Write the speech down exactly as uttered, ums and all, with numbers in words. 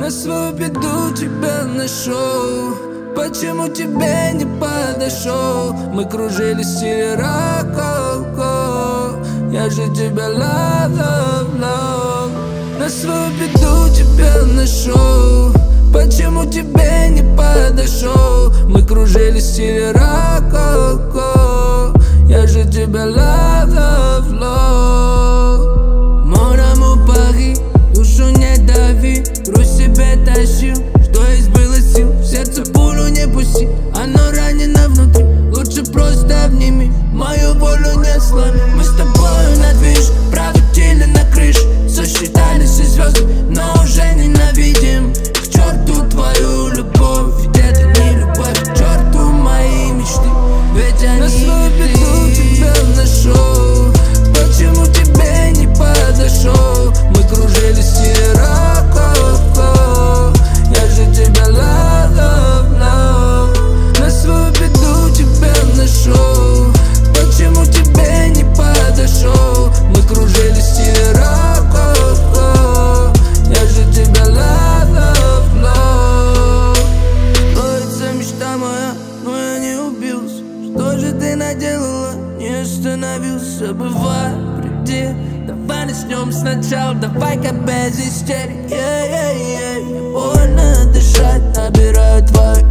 На свою беду тебя нашел. Почему тебе не подошел? Мы кружились в стиле рококо. Я же тебя love, love, love. На свою беду тебя нашел. Почему тебе не подошел? Мы кружились в стиле рококо. Я же тебя love, love, love. Mon amour Paris, душу не дави, грусть себе тащил, что есть было сил. В сердце пулю не пусти, оно ранено внутри. Лучше просто обними, мою волю не сломи. Мы с тобою на движ, проводили на крыше, сосчитали все звезды, но уже ненавидим. К черту твою любовь, ведь это не любовь. К черту мои мечты, ведь они на свою беду тебя нашел. Почему тебе не подошел? Мы кружились в стиле рококо. Я же тебя love, love, love. На свою беду тебя нашел. Почему тебе не подошел? Мы кружились в стиле рококо. Я же тебя love, love, love. Сбылась мечта моя, но я не убился. Что же ты наделала? Не остановился, бывает, приди. Давай начнем сначала, давай-ка без истерик. Yeah, yeah, yeah. Больно дышать, набираю твое